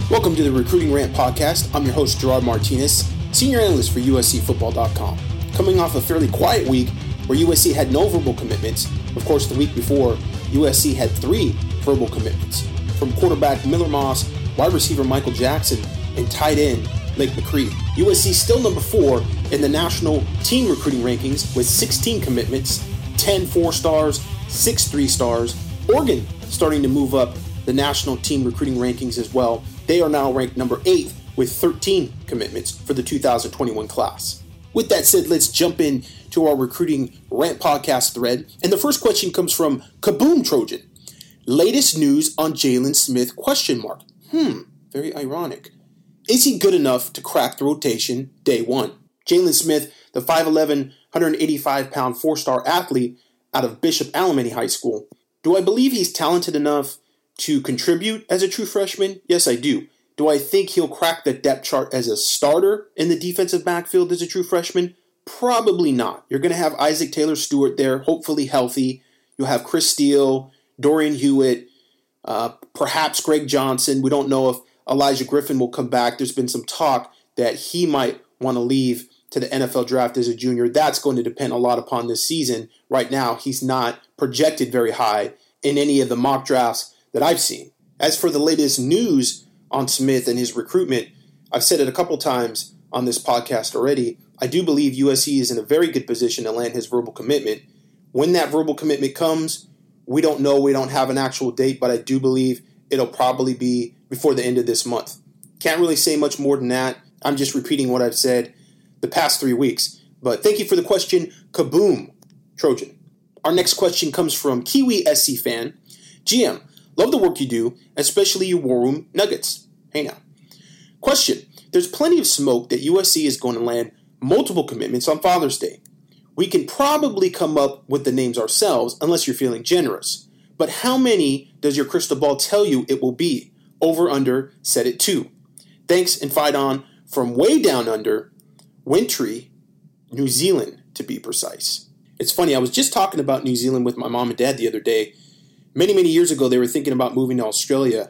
Welcome to the Recruiting Rant Podcast. I'm your host, Gerard Martinez, Senior Analyst for USCFootball.com. Coming off a fairly quiet week where USC had no verbal commitments. Of course, the week before, USC had 3 verbal commitments from quarterback Miller Moss, wide receiver Michael Jackson, and tight end Lake McCree. USC still number 4 in the national team recruiting rankings with 16 commitments, 10 4-stars, 6 3-stars. Oregon starting to move up the national team recruiting rankings as well. They are now ranked number 8 with 13 commitments for the 2021 class. With that said, let's jump in to our Recruiting Rant Podcast thread. And the first question comes from Kaboom Trojan. Latest news on Jalen Smith, ? Very ironic. Is he good enough to crack the rotation day one? Jalen Smith, the 5'11", 185-pound 4-star athlete out of Bishop Alemany High School. Do I believe he's talented enough to contribute as a true freshman? Yes, I do. Do I think he'll crack the depth chart as a starter in the defensive backfield as a true freshman? Probably not. You're going to have Isaac Taylor-Stewart there, hopefully healthy. You'll have Chris Steele, Dorian Hewitt, perhaps Greg Johnson. We don't know if Elijah Griffin will come back. There's been some talk that he might want to leave to the NFL draft as a junior. That's going to depend a lot upon this season. Right now, he's not projected very high in any of the mock drafts that I've seen. As for the latest news on Smith and his recruitment, I've said it a couple times on this podcast already. I do believe USC is in a very good position to land his verbal commitment. When that verbal commitment comes, we don't know. We don't have an actual date, but I do believe it'll probably be before the end of this month. Can't really say much more than that. I'm just repeating what I've said the past 3 weeks. But thank you for the question, Kaboom Trojan. Our next question comes from Kiwi SC fan. GM, love the work you do, especially your War Room Nuggets. Hey now. Question, there's plenty of smoke that USC is going to land multiple commitments on Father's Day. We can probably come up with the names ourselves unless you're feeling generous. But how many does your crystal ball tell you it will be? Over, under, set it 2. Thanks and fight on from way down under, Wintry, New Zealand to be precise. It's funny, I was just talking about New Zealand with my mom and dad the other day. Many years ago, they were thinking about moving to Australia.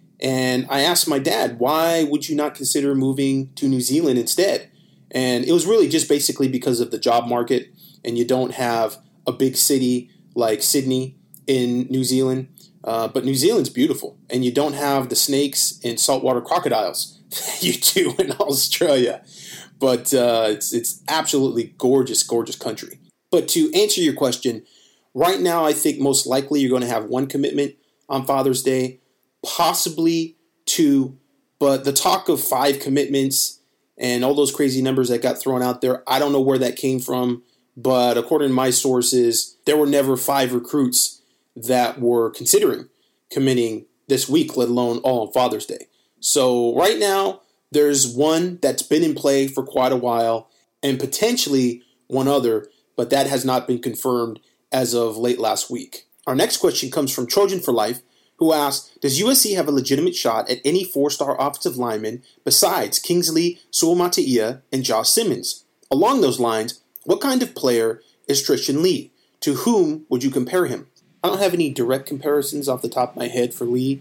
And I asked my dad, why would you not consider moving to New Zealand instead? And it was really just basically because of the job market. And you don't have a big city like Sydney in New Zealand. But New Zealand's beautiful. And you don't have the snakes and saltwater crocodiles you do in Australia. But it's absolutely gorgeous, gorgeous country. But to answer your question, right now I think most likely you're going to have 1 commitment on Father's Day, possibly 2. But the talk of 5 commitments and all those crazy numbers that got thrown out there, I don't know where that came from. But according to my sources, there were never 5 recruits that were considering committing this week, let alone all on Father's Day. So right now, there's 1 that's been in play for quite a while and potentially 1 other, but that has not been confirmed as of late last week. Our next question comes from Trojan for Life, who asks, does USC have a legitimate shot at any 4-star offensive lineman besides Kingsley Suamataia and Josh Simmons? Along those lines, what kind of player is Tristan Lee? To whom would you compare him? I don't have any direct comparisons off the top of my head for Lee.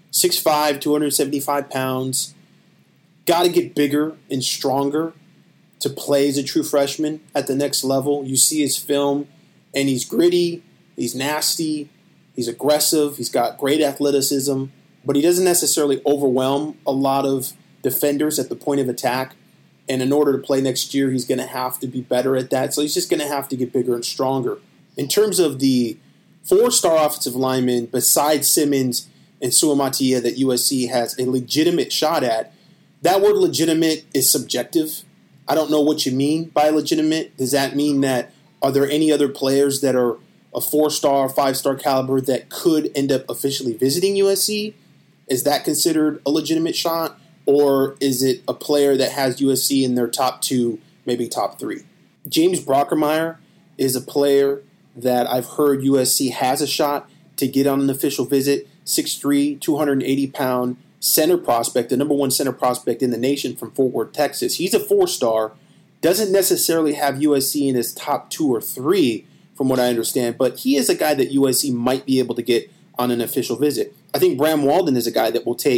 6'5", 275 pounds. Got to get bigger and stronger to play as a true freshman at the next level. You see his film, and he's gritty, he's nasty, he's aggressive, he's got great athleticism, but he doesn't necessarily overwhelm a lot of defenders at the point of attack. And in order to play next year, he's going to have to be better at that. So he's just going to have to get bigger and stronger. In terms of the 4-star offensive linemen, besides Simmons and Suamataia that USC has a legitimate shot at, that word legitimate is subjective. I don't know what you mean by legitimate. Does that mean that are there any other players that are a 4-star, 5-star caliber that could end up officially visiting USC? Is that considered a legitimate shot? Or is it a player that has USC in their top 2, maybe top 3? James Brockermeyer is a player that I've heard USC has a shot to get on an official visit. 6'3", 280-pound center prospect, the number 1 center prospect in the nation from Fort Worth, Texas. He's a 4-star. Doesn't necessarily have USC in his top 2 or 3, from what I understand, but he is a guy that USC might be able to get on an official visit. I think Bram Walden is a guy that will take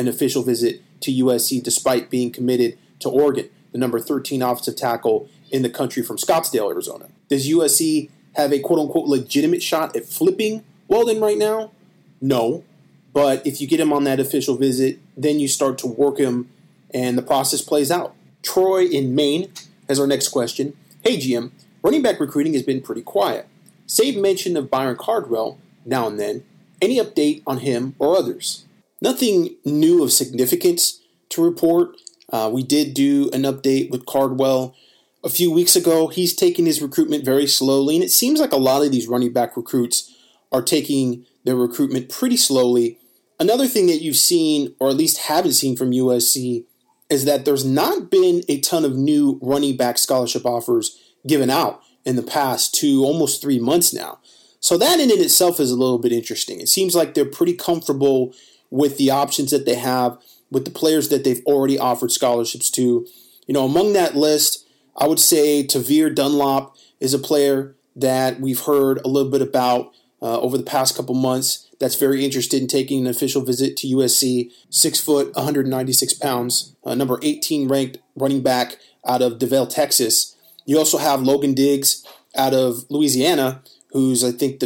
an official visit to USC despite being committed to Oregon, the number 13 offensive tackle in the country from Scottsdale, Arizona. Does USC have a quote-unquote legitimate shot at flipping Weldon right now? No. But if you get him on that official visit, then you start to work him and the process plays out. Troy in Maine has our next question. Hey GM, running back recruiting has been pretty quiet. Save mention of Byron Cardwell now and then. Any update on him or others? Nothing new of significance to report. We did do an update with Cardwell a few weeks ago. He's taking his recruitment very slowly, and it seems like a lot of these running back recruits are taking their recruitment pretty slowly. Another thing that you've seen, or at least haven't seen from USC, is that there's not been a ton of new running back scholarship offers given out in the past almost 3 months now. So that in itself is a little bit interesting. It seems like they're pretty comfortable with the options that they have, with the players that they've already offered scholarships to. Among that list, I would say Tavir Dunlop is a player that we've heard a little bit about over the past couple months that's very interested in taking an official visit to USC. 6 foot, 196 pounds, number 18 ranked running back out of DeVale, Texas. You also have Logan Diggs out of Louisiana, who's, I think, the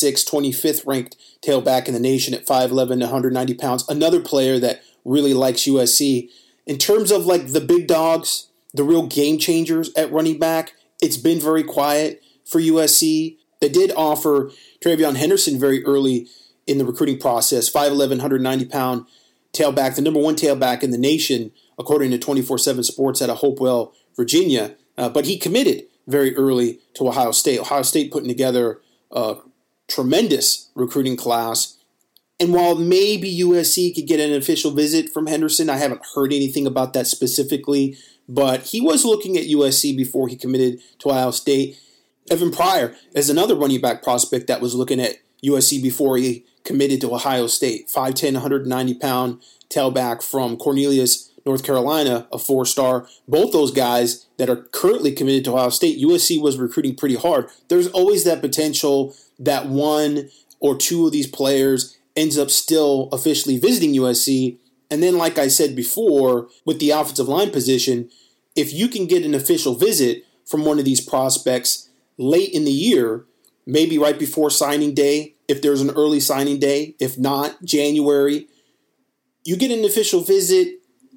25th ranked tailback in the nation at 5'11", 190 pounds. Another player that really likes USC. In terms of like the big dogs, the real game changers at running back, it's been very quiet for USC. They did offer Travion Henderson very early in the recruiting process, 5'11", 190-pound tailback, the number one tailback in the nation, according to 24/7 Sports out of Hopewell, Virginia. But he committed very early to Ohio State. Ohio State putting together a tremendous recruiting class. And while maybe USC could get an official visit from Henderson, I haven't heard anything about that specifically, but he was looking at USC before he committed to Ohio State. Evan Pryor is another running back prospect that was looking at USC before he committed to Ohio State. 5'10", 190-pound tailback from Cornelius, North Carolina, a 4-star. Both those guys that are currently committed to Ohio State, USC was recruiting pretty hard. There's always that potential that one or two of these players ends up still officially visiting USC. And then, like I said before, with the offensive line position, if you can get an official visit from one of these prospects late in the year, maybe right before signing day, if there's an early signing day, if not, January, you get an official visit,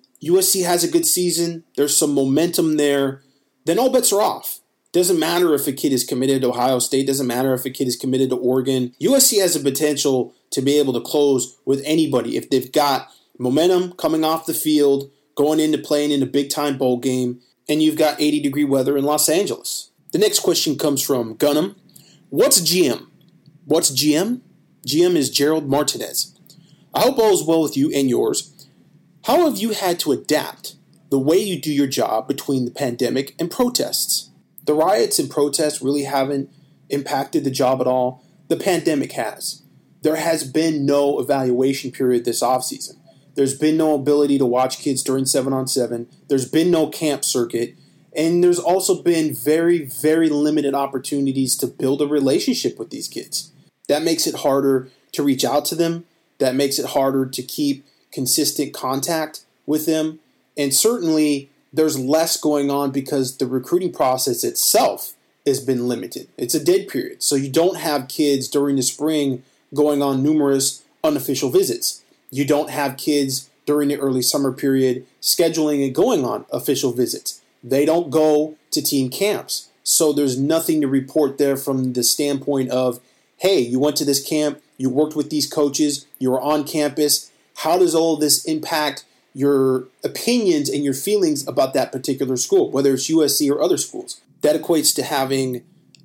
USC has a good season, there's some momentum there, then all bets are off. Doesn't matter if a kid is committed to Ohio State, doesn't matter if a kid is committed to Oregon. USC has the potential to be able to close with anybody if they've got momentum coming off the field, going into playing in a big-time bowl game, and you've got 80-degree weather in Los Angeles. The next question comes from Gunham. What's GM? What's GM? GM is Gerald Martinez. I hope all is well with you and yours. How have you had to adapt the way you do your job between the pandemic and protests? The riots and protests really haven't impacted the job at all. The pandemic has. There has been no evaluation period this offseason. There's been no ability to watch kids during 7-on-7. There's been no camp circuit. And there's also been very, very limited opportunities to build a relationship with these kids. That makes it harder to reach out to them. That makes it harder to keep consistent contact with them. And certainly there's less going on because the recruiting process itself has been limited. It's a dead period. So you don't have kids during the spring going on numerous unofficial visits. You don't have kids during the early summer period scheduling and going on official visits. They don't go to team camps. So there's nothing to report there from the standpoint of, hey, you went to this camp, you worked with these coaches, you were on campus. How does all of this impact your opinions and your feelings about that particular school, whether it's USC or other schools? That equates to having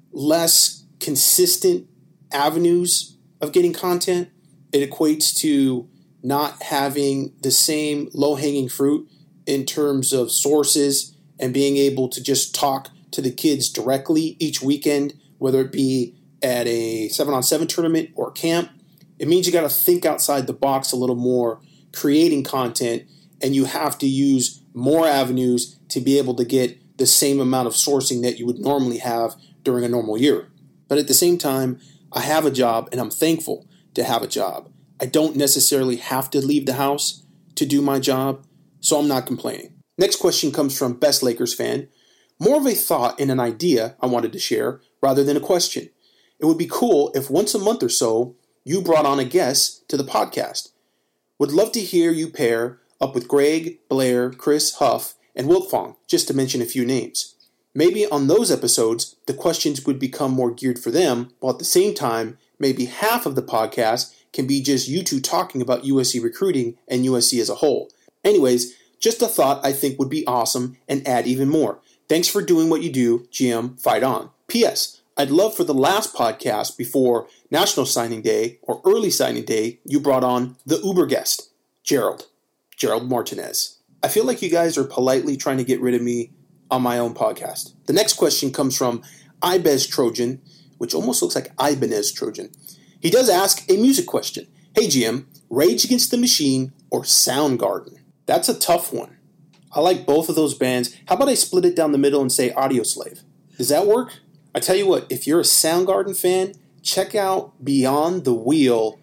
less consistent avenues of getting content. It equates to not having the same low-hanging fruit in terms of sources and being able to just talk to the kids directly each weekend, whether it be at a 7-on-7 tournament or camp. It means you got to think outside the box a little more, creating content, and you have to use more avenues to be able to get the same amount of sourcing that you would normally have during a normal year. But at the same time, I have a job, and I'm thankful to have a job. I don't necessarily have to leave the house to do my job, so I'm not complaining. Next question comes from Best Lakers Fan. More of a thought and an idea I wanted to share rather than a question. It would be cool if once a month or so you brought on a guest to the podcast. Would love to hear you pair up with Greg, Blair, Chris, Huff, and Wiltfong, just to mention a few names. Maybe on those episodes, the questions would become more geared for them, while at the same time, maybe half of the podcast can be just you two talking about USC recruiting and USC as a whole. Anyways, just a thought I think would be awesome and add even more. Thanks for doing what you do, GM, fight on. P.S. I'd love for the last podcast before National Signing Day or early signing day, you brought on the Uber guest, Gerald Martinez. I feel like you guys are politely trying to get rid of me on my own podcast. The next question comes from Ibez Trojan, which almost looks like Ibanez Trojan. He does ask a music question. Hey GM, Rage Against the Machine or Soundgarden? That's a tough one. I like both of those bands. How about I split it down the middle and say Audioslave? Does that work? I tell you what, if you're a Soundgarden fan, check out Beyond the Wheel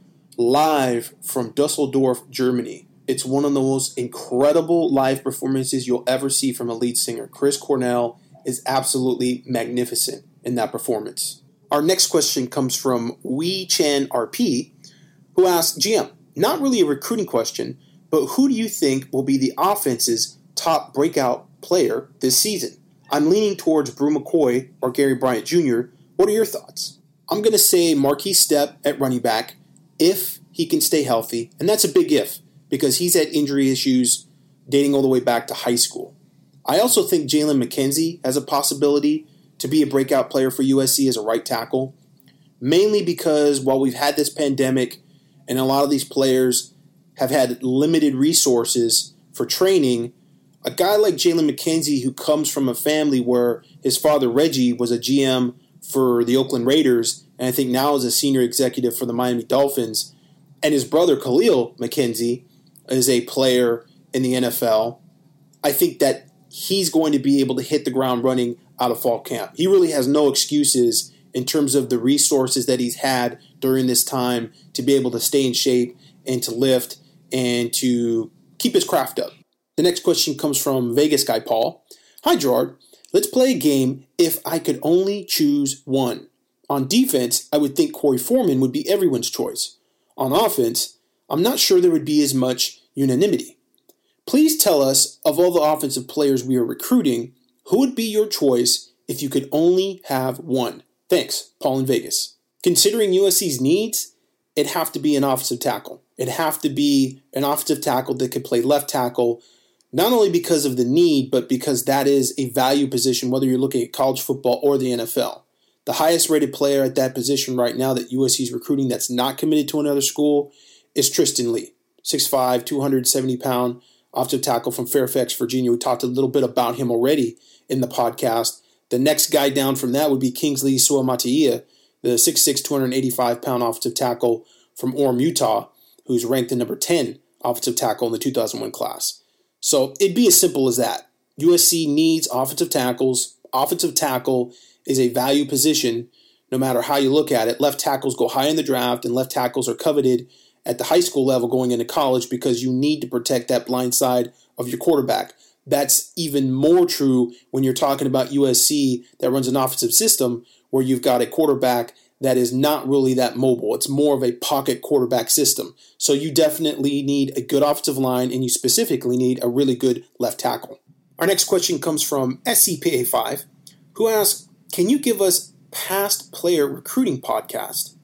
live from Dusseldorf, Germany. It's one of the most incredible live performances you'll ever see from a lead singer. Chris Cornell is absolutely magnificent in that performance. Our next question comes from Wee Chan RP, who asks, GM, not really a recruiting question, but who do you think will be the offense's top breakout player this season? I'm leaning towards Brew McCoy or Gary Bryant Jr. What are your thoughts? I'm going to say Marquise Stepp at running back if he can stay healthy, and that's a big if because he's had injury issues dating all the way back to high school. I also think Jalen McKenzie has a possibility to be a breakout player for USC as a right tackle, mainly because while we've had this pandemic and a lot of these players have had limited resources for training, a guy like Jalen McKenzie who comes from a family where his father Reggie was a GM for the Oakland Raiders and I think now is a senior executive for the Miami Dolphins, and his brother Khalil McKenzie is a player in the NFL, I think that he's going to be able to hit the ground running out of fall camp. He really has no excuses in terms of the resources that he's had during this time to be able to stay in shape and to lift and to keep his craft up. The next question comes from Vegas guy Paul. Hi Gerard, let's play a game if I could only choose one. On defense, I would think Corey Foreman would be everyone's choice. On offense, I'm not sure there would be as much unanimity. Please tell us, of all the offensive players we are recruiting, who would be your choice if you could only have one? Thanks, Paul in Vegas. Considering USC's needs, it'd have to be an offensive tackle. It'd have to be an offensive tackle that could play left tackle, not only because of the need, but because that is a value position, whether you're looking at college football or the NFL. The highest rated player at that position right now that USC is recruiting that's not committed to another school is Tristan Lee, 6'5", 270-pound offensive tackle from Fairfax, Virginia. We talked a little bit about him already in the podcast. The next guy down from that would be Kingsley Suamataia, the 6'6", 285-pound offensive tackle from Orem, Utah, who's ranked the number 10 offensive tackle in the 2001 class. So it'd be as simple as that. USC needs offensive tackles. Offensive tackle is a value position no matter how you look at it. Left tackles go high in the draft, and left tackles are coveted at the high school level going into college because you need to protect that blind side of your quarterback. That's even more true when you're talking about USC that runs an offensive system where you've got a quarterback that is not really that mobile. It's more of a pocket quarterback system. So you definitely need a good offensive line, and you specifically need a really good left tackle. Our next question comes from SCPA5, who asks, can you give us past player recruiting podcast?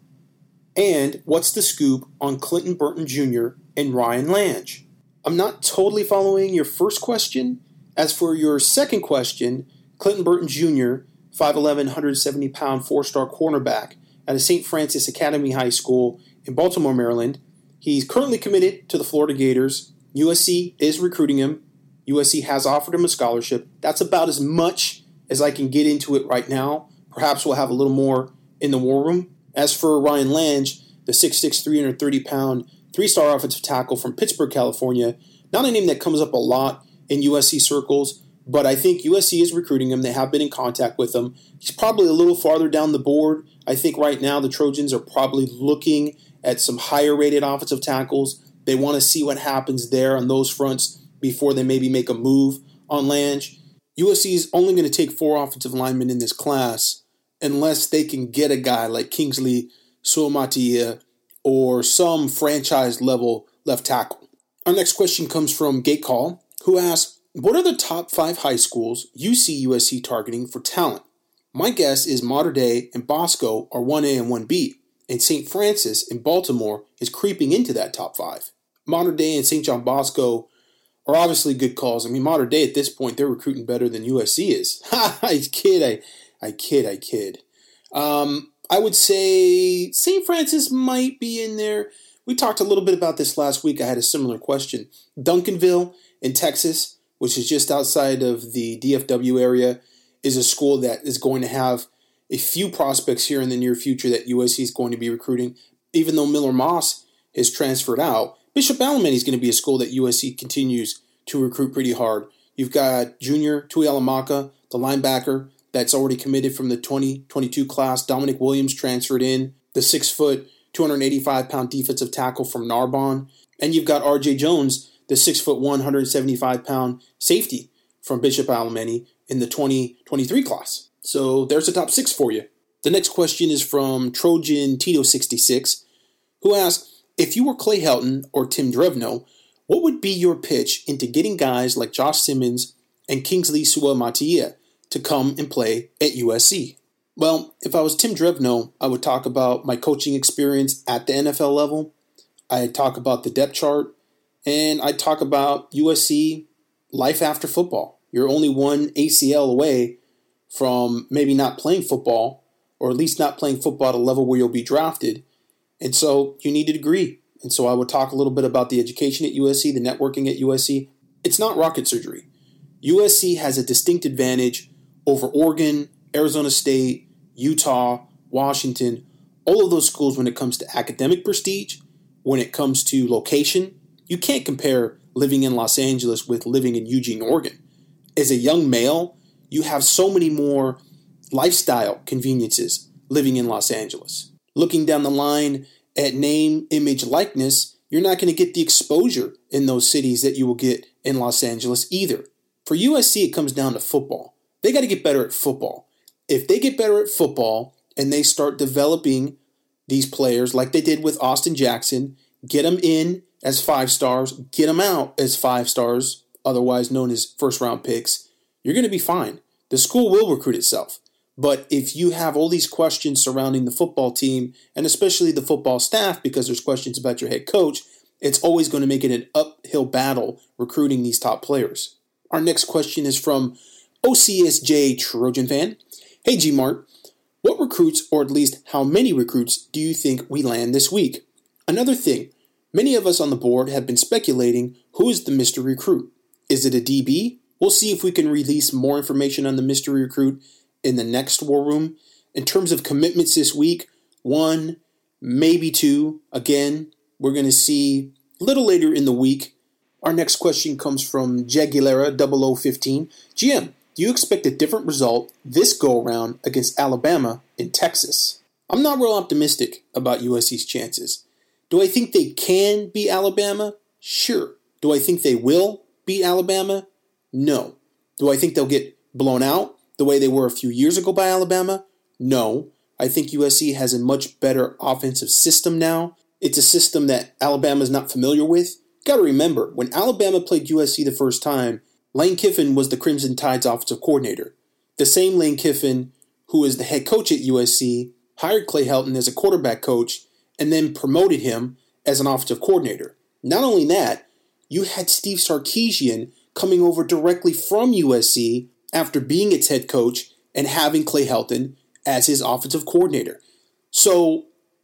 And what's the scoop on Clinton Burton Jr. and Ryan Lange? I'm not totally following your first question. As for your second question, Clinton Burton Jr., 5'11", 170-pound, four-star cornerback at a St. Francis Academy High School in Baltimore, Maryland. He's currently committed to the Florida Gators. USC is recruiting him. USC has offered him a scholarship. That's about as much as I can get into it right now. Perhaps we'll have a little more in the war room. As for Ryan Lange, the 6'6", 330-pound, three-star offensive tackle from Pittsburgh, California, not a name that comes up a lot in USC circles, but I think USC is recruiting him. They have been in contact with him. He's probably a little farther down the board. I think right now the Trojans are probably looking at some higher-rated offensive tackles They want to see what happens there on those fronts before they maybe make a move on Lange. USC is only going to take 4 offensive linemen in this class unless they can get a guy like Kingsley Suamataia or some franchise-level left tackle. Our next question comes from Gate Call, who asks, what are the top 5 high schools you see USC targeting for talent? My guess is Mater Dei and Bosco are 1A and 1B, and St. Francis in Baltimore is creeping into that top 5. Mater Dei and St. John Bosco are obviously good calls. I mean, Mater Dei at this point, they're recruiting better than USC is. I kid. I would say St. Francis might be in there. We talked a little bit about this last week. I had a similar question. Duncanville in Texas, which is just outside of the DFW area, is a school that is going to have a few prospects here in the near future that USC is going to be recruiting. Even though Miller Moss has transferred out, Bishop Alemany is going to be a school that USC continues to recruit pretty hard. You've got junior Tuihalamaka, the linebacker that's already committed from the 2022 class. Dominic Williams transferred in, the 6-foot, 285-pound defensive tackle from Narbonne. And you've got R.J. Jones, the 6'1", 175-pound safety from Bishop Alemany in the 2023 class. So there's the top 6 for you. The next question is from Trojan Tito66, who asks, if you were Clay Helton or Tim Drevno, what would be your pitch into getting guys like Josh Simmons and Kingsley Suamataia to come and play at USC? Well, if I was Tim Drevno, I would talk about my coaching experience at the NFL level. I'd talk about the depth chart, and I'd talk about USC life after football. You're only one ACL away from maybe not playing football, or at least not playing football at a level where you'll be drafted. And so you need a degree. And so I would talk a little bit about the education at USC, the networking at USC. It's not rocket surgery. USC has a distinct advantage over Oregon, Arizona State, Utah, Washington, all of those schools when it comes to academic prestige, when it comes to location. You can't compare living in Los Angeles with living in Eugene, Oregon. As a young male, you have so many more lifestyle conveniences living in Los Angeles. Looking down the line at name, image, likeness, you're not going to get the exposure in those cities that you will get in Los Angeles either. For USC, it comes down to football. They got to get better at football. If they get better at football and they start developing these players like they did with Austin Jackson, get them in as 5 stars, get them out as 5 stars, otherwise known as first-round picks, you're going to be fine. The school will recruit itself. But if you have all these questions surrounding the football team, and especially the football staff, because there's questions about your head coach, it's always going to make it an uphill battle recruiting these top players. Our next question is from OCSJ Trojan fan. Hey G-Mart, what recruits, or at least how many recruits, do you think we land this week? Another thing, many of us on the board have been speculating who is the mystery recruit. Is it a DB? We'll see if we can release more information on the mystery recruit in the next War Room. In terms of commitments this week, 1, maybe 2. Again, we're going to see a little later in the week. Our next question comes from Jaguilera 0015. GM, do you expect a different result this go-around against Alabama in Texas? I'm not real optimistic about USC's chances. Do I think they can beat Alabama? Sure. Do I think they will beat Alabama? No. Do I think they'll get blown out the way they were a few years ago by Alabama? No. I think USC has a much better offensive system now. It's a system that Alabama's not familiar with. Got to remember, when Alabama played USC the first time, Lane Kiffin was the Crimson Tide's offensive coordinator. The same Lane Kiffin, who is the head coach at USC, hired Clay Helton as a quarterback coach and then promoted him as an offensive coordinator. Not only that, you had Steve Sarkisian coming over directly from USC after being its head coach and having Clay Helton as his offensive coordinator. So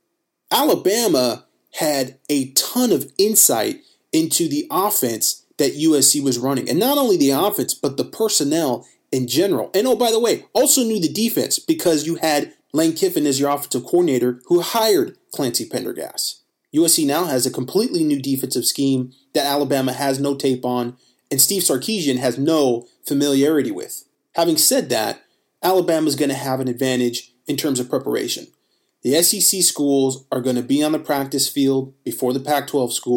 Alabama had a ton of insight into the offense that USC was running. And not only the offense, but the personnel in general. And oh, by the way, also knew the defense because you had Lane Kiffin as your offensive coordinator who hired Clancy Pendergast. USC now has a completely new defensive scheme that Alabama has no tape on and Steve Sarkisian has no familiarity with. Having said that, Alabama's going to have an advantage in terms of preparation. The SEC schools are going to be on the practice field before the Pac-12 schools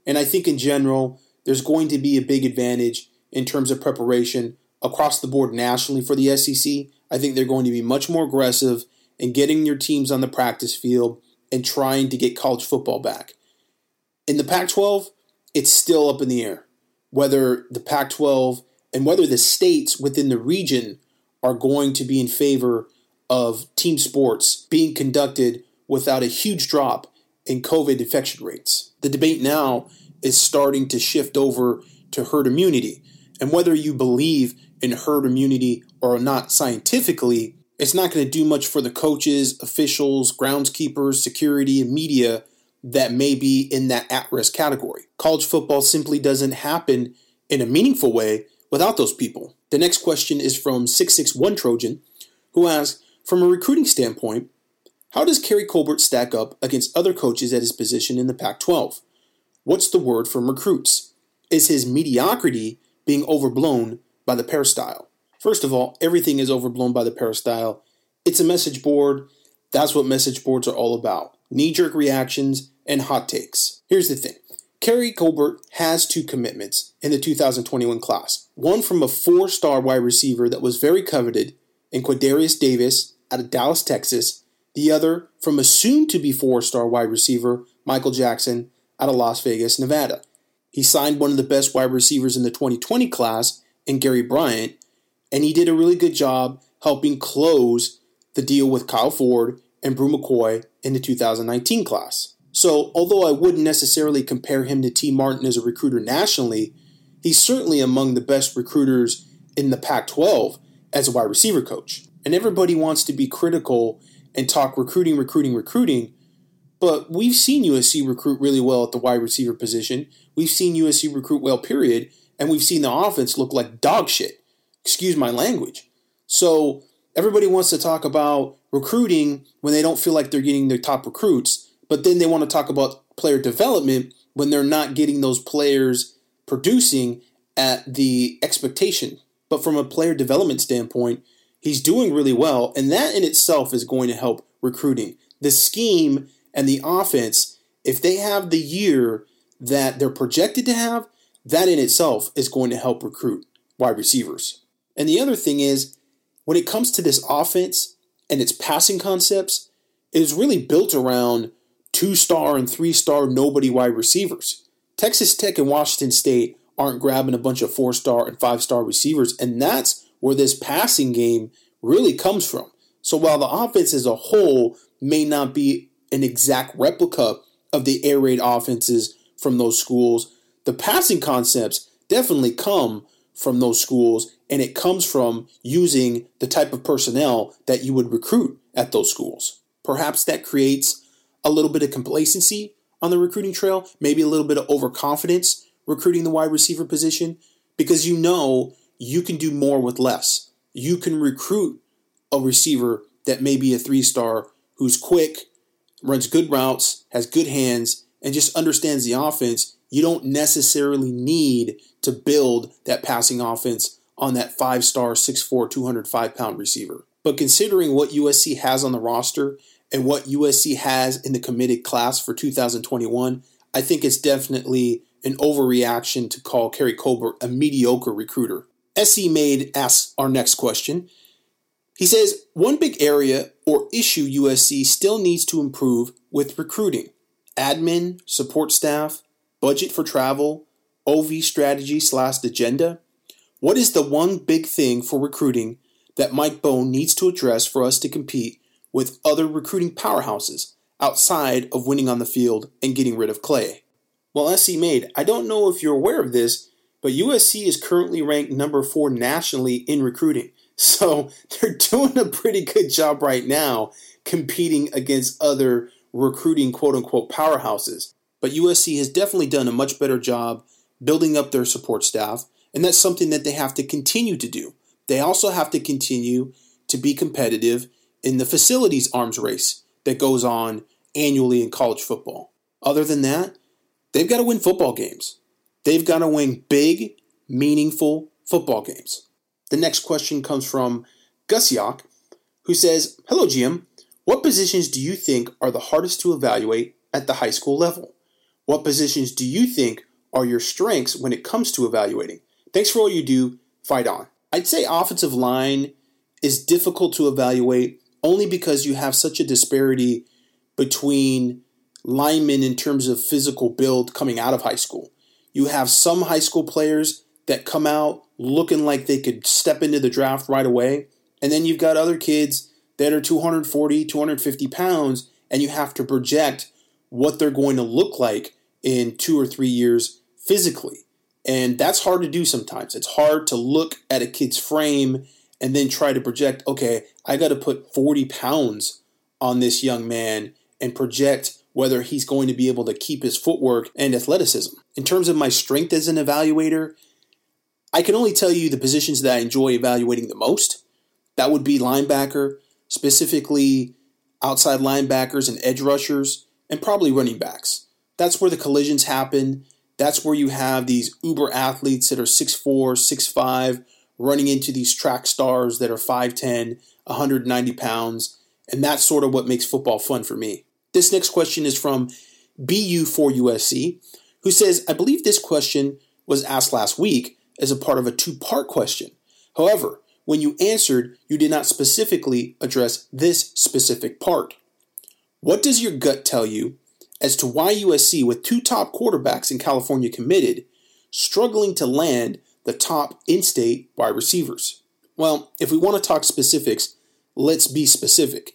And I think in general, there's going to be a big advantage in terms of preparation across the board nationally for the SEC. I think they're going to be much more aggressive in getting your teams on the practice field and trying to get college football back. In the Pac-12, it's still up in the air whether the Pac-12 and whether the states within the region are going to be in favor of team sports being conducted without a huge drop in COVID infection rates. The debate now is starting to shift over to herd immunity. And whether you believe in herd immunity or not scientifically, it's not going to do much for the coaches, officials, groundskeepers, security, and media that may be in that at-risk category. College football simply doesn't happen in a meaningful way without those people. The next question is from 661 Trojan, who asks, from a recruiting standpoint, how does Keary Colbert stack up against other coaches at his position in the Pac-12? What's the word from recruits? Is his mediocrity being overblown by the peristyle? First of all, everything is overblown by the peristyle. It's a message board. That's what message boards are all about. Knee-jerk reactions and hot takes. Here's the thing. Keary Colbert has 2 commitments in the 2021 class. One from a 4-star wide receiver that was very coveted in Quadarius Davis out of Dallas, Texas. The other from a soon-to-be 4-star wide receiver, Michael Jackson, out of Las Vegas, Nevada. He signed one of the best wide receivers in the 2020 class in Gary Bryant, and he did a really good job helping close the deal with Kyle Ford and Brew McCoy in the 2019 class. So, although I wouldn't necessarily compare him to T. Martin as a recruiter nationally, he's certainly among the best recruiters in the Pac-12 as a wide receiver coach. And everybody wants to be critical and talk recruiting, but we've seen USC recruit really well at the wide receiver position. We've seen USC recruit well, period, and we've seen the offense look like dog shit. Excuse my language. So everybody wants to talk about recruiting when they don't feel like they're getting their top recruits, but then they want to talk about player development when they're not getting those players producing at the expectation. But from a player development standpoint, he's doing really well, and that in itself is going to help recruiting. The scheme and the offense, if they have the year that they're projected to have, that in itself is going to help recruit wide receivers. And the other thing is, when it comes to this offense and its passing concepts, it is really built around 2-star and 3-star nobody wide receivers. Texas Tech and Washington State aren't grabbing a bunch of 4-star and 5-star receivers, and that's where this passing game really comes from. So while the offense as a whole may not be an exact replica of the air raid offenses from those schools, the passing concepts definitely come from those schools, and it comes from using the type of personnel that you would recruit at those schools. Perhaps that creates a little bit of complacency on the recruiting trail, maybe a little bit of overconfidence recruiting the wide receiver position, because you know you can do more with less. You can recruit a receiver that may be a 3-star who's quick, runs good routes, has good hands, and just understands the offense. You don't necessarily need to build that passing offense on that 5-star, 6'4", 205-pound receiver. But considering what USC has on the roster and what USC has in the committed class for 2021, I think it's definitely an overreaction to call Keary Colbert a mediocre recruiter. SC Made asks our next question. He says, one big area or issue USC still needs to improve with recruiting: admin, support staff, budget for travel, OV strategy/agenda. What is the one big thing for recruiting that Mike Bohn needs to address for us to compete with other recruiting powerhouses outside of winning on the field and getting rid of Clay? Well, SC Made, I don't know if you're aware of this, but USC is currently ranked number 4 nationally in recruiting. So they're doing a pretty good job right now competing against other recruiting quote-unquote powerhouses. But USC has definitely done a much better job building up their support staff, and that's something that they have to continue to do. They also have to continue to be competitive in the facilities arms race that goes on annually in college football. Other than that, they've got to win football games. They've got to win big, meaningful football games. The next question comes from Gusiok, who says, hello, GM. What positions do you think are the hardest to evaluate at the high school level? What positions do you think are your strengths when it comes to evaluating? Thanks for all you do. Fight on. I'd say offensive line is difficult to evaluate only because you have such a disparity between linemen in terms of physical build coming out of high school. You have some high school players that come out looking like they could step into the draft right away. And then you've got other kids that are 240, 250 pounds, and you have to project what they're going to look like in 2 or 3 years physically. And that's hard to do sometimes. It's hard to look at a kid's frame and then try to project, okay, I got to put 40 pounds on this young man and project whether he's going to be able to keep his footwork and athleticism. In terms of my strength as an evaluator, I can only tell you the positions that I enjoy evaluating the most. That would be linebacker, specifically outside linebackers and edge rushers, and probably running backs. That's where the collisions happen. That's where you have these uber athletes that are 6'4", 6'5", running into these track stars that are 5'10", 190 pounds. And that's sort of what makes football fun for me. This next question is from BU4USC, who says, I believe this question was asked last week as a part of a 2-part question. However, when you answered, you did not specifically address this specific part. What does your gut tell you as to why USC, with 2 top quarterbacks in California committed, struggling to land the top in-state wide receivers? Well, if we want to talk specifics, let's be specific.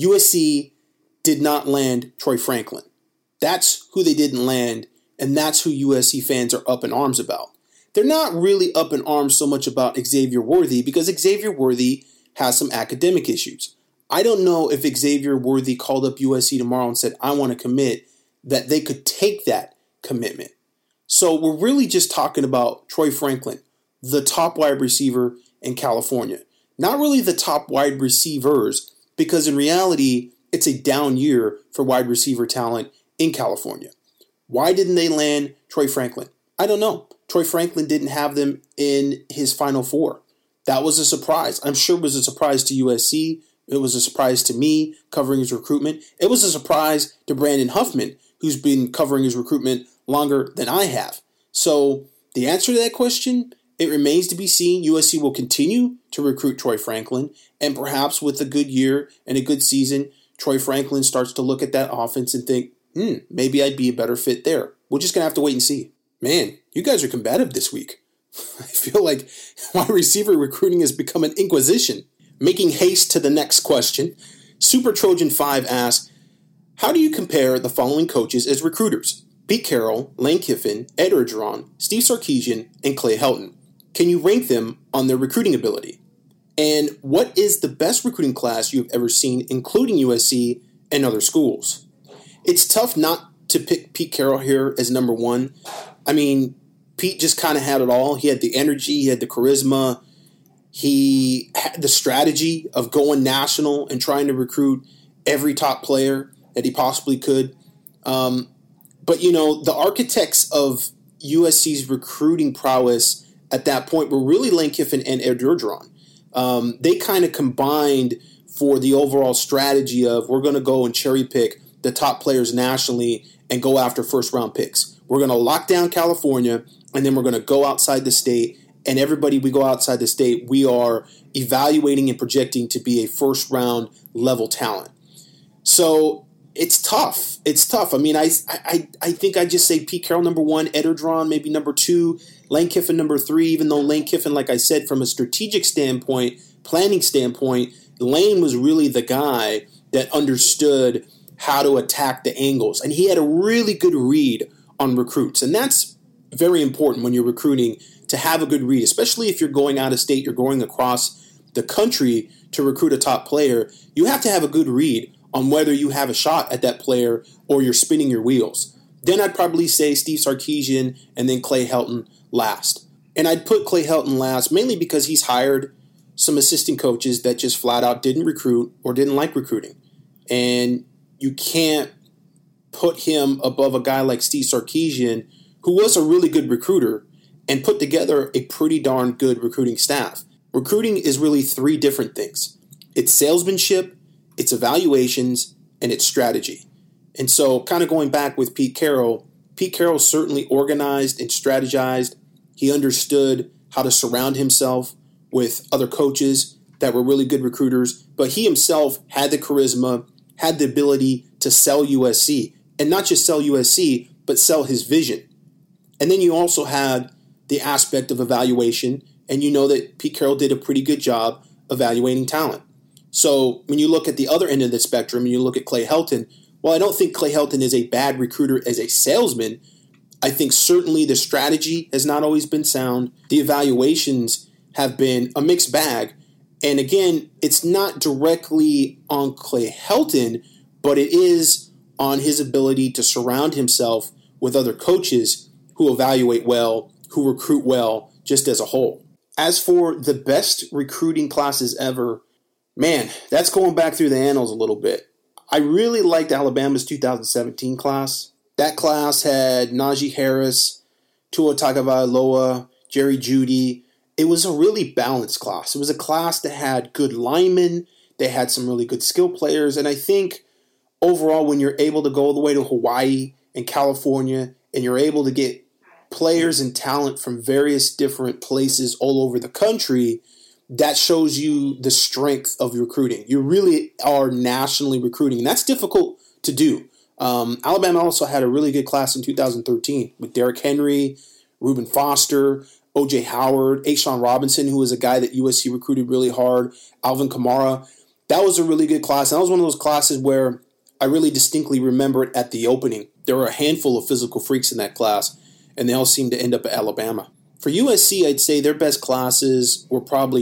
USC did not land Troy Franklin. That's who they didn't land, and that's who USC fans are up in arms about. They're not really up in arms so much about Xavier Worthy because Xavier Worthy has some academic issues. I don't know if Xavier Worthy called up USC tomorrow and said, I want to commit, that they could take that commitment. So we're really just talking about Troy Franklin, the top wide receiver in California. Not really the top wide receivers, because in reality, it's a down year for wide receiver talent in California. Why didn't they land Troy Franklin? I don't know. Troy Franklin didn't have them in his Final Four. That was a surprise. I'm sure it was a surprise to USC. It was a surprise to me covering his recruitment. It was a surprise to Brandon Huffman, who's been covering his recruitment longer than I have. So the answer to that question, it remains to be seen. USC will continue to recruit Troy Franklin, and perhaps with a good year and a good season, Troy Franklin starts to look at that offense and think, maybe I'd be a better fit there. We're just going to have to wait and see. Man, you guys are combative this week. I feel like wide receiver recruiting has become an inquisition. Making haste to the next question, Super Trojan 5 asks, how do you compare the following coaches as recruiters? Pete Carroll, Lane Kiffin, Ed Orgeron, Steve Sarkisian, and Clay Helton. Can you rank them on their recruiting ability? And what is the best recruiting class you've ever seen, including USC and other schools? It's tough not to pick Pete Carroll here as number one. I mean, Pete just kind of had it all. He had the energy, he had the charisma, he had the strategy of going national and trying to recruit every top player that he possibly could. But, you know, the architects of USC's recruiting prowess at that point were really Lane Kiffin and Ed Orgeron. They kind of combined for the overall strategy of we're going to go and cherry pick the top players nationally and go after first-round picks. We're going to lock down California, and then we're going to go outside the state, and everybody we go outside the state, we are evaluating and projecting to be a first-round level talent. So it's tough. It's tough. I mean, I think I just say Pete Carroll number one, Ed Orgeron maybe number two, Lane Kiffin number three, even though Lane Kiffin, like I said, from a strategic standpoint, planning standpoint, Lane was really the guy that understood how to attack the angles. And he had a really good read on recruits. And that's very important when you're recruiting, to have a good read, especially if you're going out of state, you're going across the country to recruit a top player. You have to have a good read on whether you have a shot at that player or you're spinning your wheels. Then I'd probably say Steve Sarkisian and then Clay Helton last. And I'd put Clay Helton last mainly because he's hired some assistant coaches that just flat out didn't recruit or didn't like recruiting. And you can't put him above a guy like Steve Sarkisian, who was a really good recruiter and put together a pretty darn good recruiting staff. Recruiting is really three different things. It's salesmanship, it's evaluations, and it's strategy. And so kind of going back with Pete Carroll Pete Carroll certainly organized and strategized. He understood how to surround himself with other coaches that were really good recruiters, but he himself had the charisma, had the ability to sell USC, and not just sell USC, but sell his vision. And then you also had the aspect of evaluation, and you know that Pete Carroll did a pretty good job evaluating talent. So when you look at the other end of the spectrum and you look at Clay Helton, well, I don't think Clay Helton is a bad recruiter as a salesman. I think certainly the strategy has not always been sound. The evaluations have been a mixed bag. And again, it's not directly on Clay Helton, but it is on his ability to surround himself with other coaches who evaluate well, who recruit well, just as a whole. As for the best recruiting classes ever, man, that's going back through the annals a little bit. I really liked Alabama's 2017 class. That class had Najee Harris, Tua Tagovailoa, Jerry Jeudy. It was a really balanced class. It was a class that had good linemen. They had some really good skill players. And I think overall, when you're able to go all the way to Hawaii and California, and you're able to get players and talent from various different places all over the country, that shows you the strength of your recruiting. You really are nationally recruiting, and that's difficult to do. Alabama also had a really good class in 2013 with Derrick Henry, Reuben Foster, O.J. Howard, A'Shawn Robinson, who was a guy that USC recruited really hard, Alvin Kamara. That was a really good class. And that was one of those classes where I really distinctly remember it at the opening. There were a handful of physical freaks in that class, and they all seemed to end up at Alabama. For USC, I'd say their best classes were probably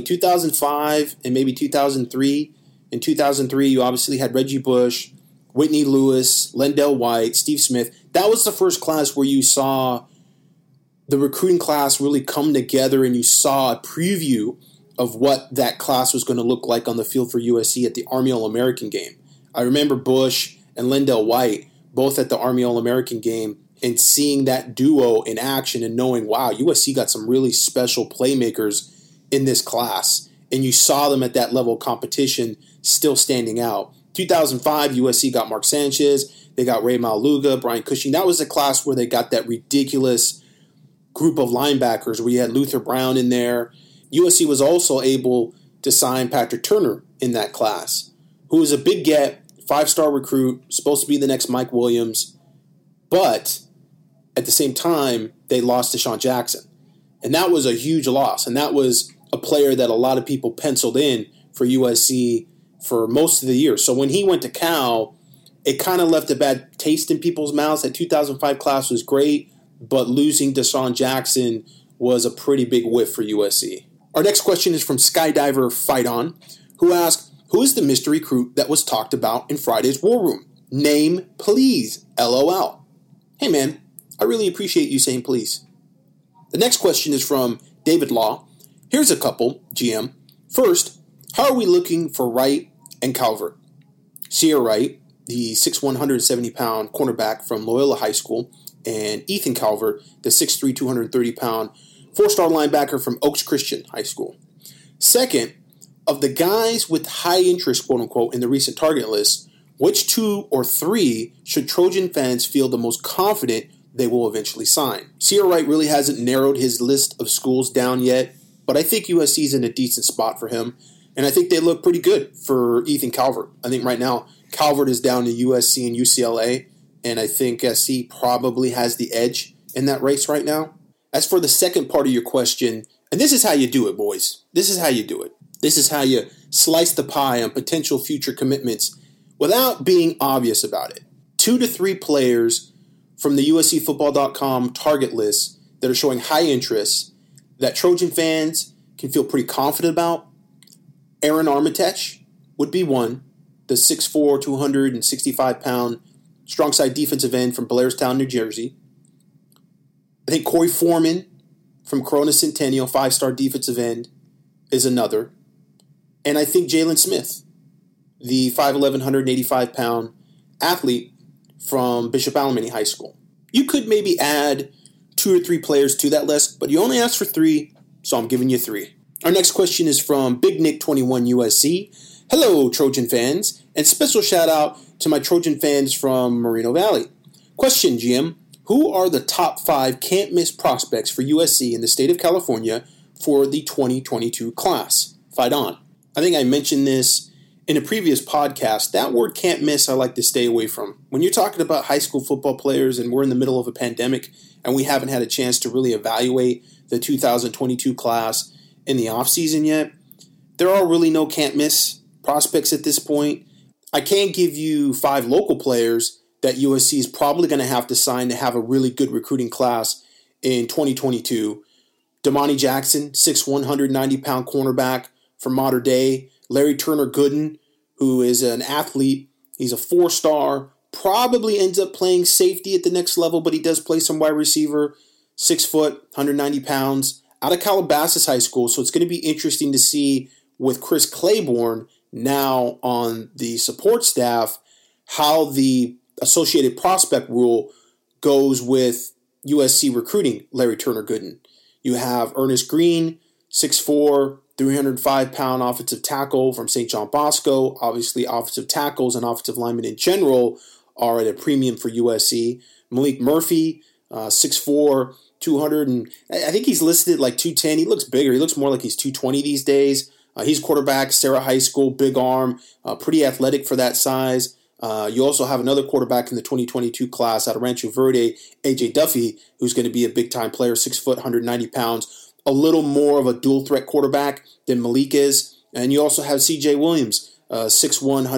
2005 and maybe 2003. In 2003, you obviously had Reggie Bush, Whitney Lewis, Lendell White, Steve Smith. That was the first class where you saw the recruiting class really come together and you saw a preview of what that class was going to look like on the field for USC at the Army All-American game. I remember Bush and Lendell White both at the Army All-American game and seeing that duo in action and knowing, wow, USC got some really special playmakers in this class. And you saw them at that level of competition still standing out. 2005, USC got Mark Sanchez. They got Ray Maluga, Brian Cushing. That was a class where they got that ridiculous group of linebackers where you had Luther Brown in there. USC was also able to sign Patrick Turner in that class, who was a big get, 5-star recruit, supposed to be the next Mike Williams. But at the same time, they lost Deshaun Jackson. And that was a huge loss. And that was a player that a lot of people penciled in for USC for most of the year. So when he went to Cal, it kind of left a bad taste in people's mouths. That 2005 class was great, but losing Deshaun Jackson was a pretty big whiff for USC. Our next question is from Skydiver Fight On, who asked, who is the mystery recruit that was talked about in Friday's War Room? Name, please. LOL. Hey, man, I really appreciate you saying please. The next question is from David Law. Here's a couple, GM. First, how are we looking for Wright and Calvert? Sierra Wright, the 6'1", 170-pound cornerback from Loyola High School, and Ethan Calvert, the 6'3", 230-pound 4-star linebacker from Oaks Christian High School. Second, of the guys with high interest, quote-unquote, in the recent target list, which 2 or 3 should Trojan fans feel the most confident they will eventually sign? Sierra Wright really hasn't narrowed his list of schools down yet, but I think USC's in a decent spot for him, and I think they look pretty good for Ethan Calvert. I think right now Calvert is down to USC and UCLA, and I think SC probably has the edge in that race right now. As for the second part of your question, and this is how you do it, boys. This is how you do it. This is how you slice the pie on potential future commitments without being obvious about it. 2 to 3 players from the USCFootball.com target list that are showing high interest that Trojan fans can feel pretty confident about. Aaron Armitage would be one, the 6'4", 265-pound strong side defensive end from Blairstown, New Jersey. I think Corey Foreman from Corona Centennial, 5-star defensive end, is another. And I think Jalen Smith, the 5'11", 185-pound athlete from Bishop Alemany High School. You could maybe add 2 or 3 players to that list, but you only asked for 3, so I'm giving you 3. Our next question is from Big Nick 21 USC. Hello, Trojan fans, and special shout out to my Trojan fans from Moreno Valley. Question, GM. Who are the top 5 can't-miss prospects for USC in the state of California for the 2022 class? Fight on. I think I mentioned this in a previous podcast. That word can't miss I like to stay away from. When you're talking about high school football players and we're in the middle of a pandemic and we haven't had a chance to really evaluate the 2022 class in the offseason yet, there are really no can't miss prospects at this point. I can give you 5 local players that USC is probably going to have to sign to have a really good recruiting class in 2022. Damani Jackson, 6'1", 190-pound cornerback from Mater Dei. Larry Turner Gooden, who is an athlete. He's a 4-star. Probably ends up playing safety at the next level, but he does play some wide receiver. 6 foot, 190 pounds. Out of Calabasas High School, so it's going to be interesting to see with Chris Claiborne now on the support staff how the Associated Prospect Rule goes with USC recruiting Larry Turner Gooden. You have Ernest Green, 6'4", 305-pound offensive tackle from St. John Bosco. Obviously, offensive tackles and offensive linemen in general are at a premium for USC. Malik Murphy, 6'4", 200, and I think he's listed at like 210. He looks bigger. He looks more like he's 220 these days. He's quarterback, Sarah High School, big arm, pretty athletic for that size. You also have another quarterback in the 2022 class out of Rancho Verde, A.J. Duffy, who's going to be a big-time player, 6 foot, 190 pounds, a little more of a dual-threat quarterback than Malik is. And you also have C.J. Williams, 6'1",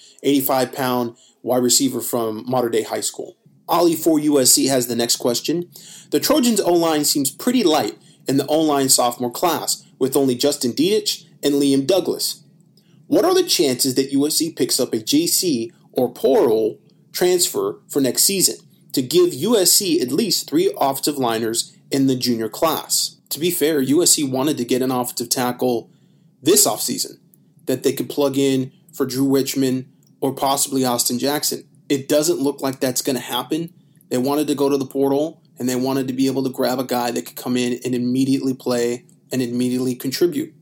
185-pound wide receiver from Mater Dei High School. Ollie for USC has the next question. The Trojans' O-line seems pretty light in the O-line sophomore class, with only Justin Dietich and Liam Douglas. What are the chances that USC picks up a JC or portal transfer for next season to give USC at least 3 offensive liners in the junior class? To be fair, USC wanted to get an offensive tackle this offseason that they could plug in for Drew Richmond or possibly Austin Jackson. It doesn't look like that's going to happen. They wanted to go to the portal, and they wanted to be able to grab a guy that could come in and immediately play and immediately contribute.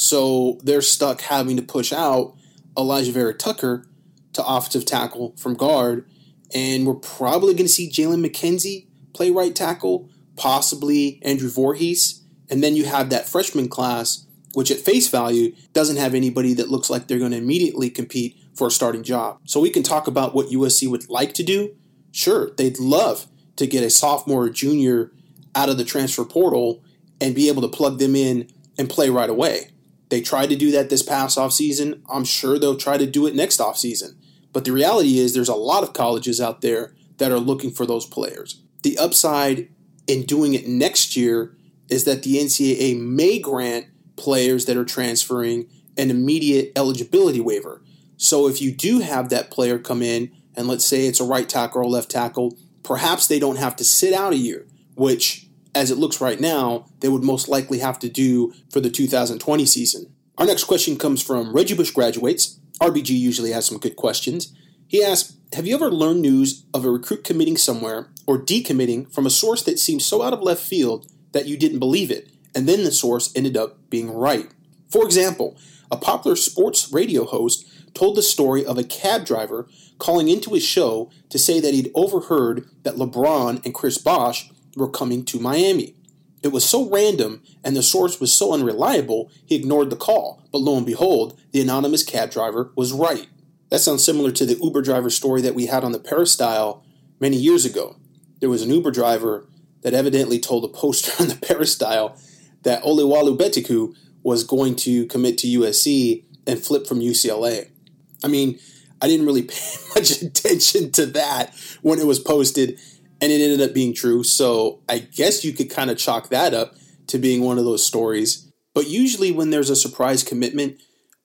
So they're stuck having to push out Elijah Vera Tucker to offensive tackle from guard, and we're probably going to see Jalen McKenzie play right tackle, possibly Andrew Voorhees, and then you have that freshman class, which at face value doesn't have anybody that looks like they're going to immediately compete for a starting job. So we can talk about what USC would like to do. Sure, they'd love to get a sophomore or junior out of the transfer portal and be able to plug them in and play right away. They tried to do that this past offseason. I'm sure they'll try to do it next offseason. But the reality is there's a lot of colleges out there that are looking for those players. The upside in doing it next year is that the NCAA may grant players that are transferring an immediate eligibility waiver. So if you do have that player come in, and let's say it's a right tackle or a left tackle, perhaps they don't have to sit out a year, which, as it looks right now, they would most likely have to do for the 2020 season. Our next question comes from Reggie Bush Graduates. RBG usually has some good questions. He asks, have you ever learned news of a recruit committing somewhere or decommitting from a source that seemed so out of left field that you didn't believe it, and then the source ended up being right? For example, a popular sports radio host told the story of a cab driver calling into his show to say that he'd overheard that LeBron and Chris Bosh were coming to Miami. It was so random and the source was so unreliable, he ignored the call. But lo and behold, the anonymous cab driver was right. That sounds similar to the Uber driver story that we had on the Peristyle many years ago. There was an Uber driver that evidently told a poster on the Peristyle that Olewalu Betiku was going to commit to USC and flip from UCLA. I mean, I didn't really pay much attention to that when it was posted, and it ended up being true. So I guess you could kind of chalk that up to being one of those stories. But usually when there's a surprise commitment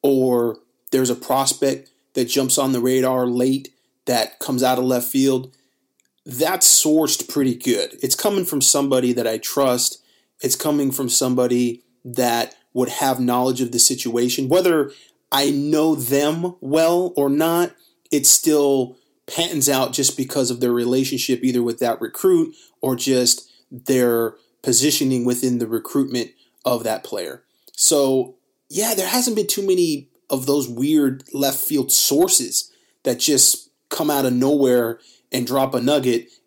or there's a prospect that jumps on the radar late that comes out of left field, that's sourced pretty good. It's coming from somebody that I trust. It's coming from somebody that would have knowledge of the situation. Whether I know them well or not, it still pans out just because of their relationship either with that recruit or just their positioning within the recruitment of that player. So, yeah, there hasn't been too many of those weird left field sources that just come out of nowhere and drop a nugget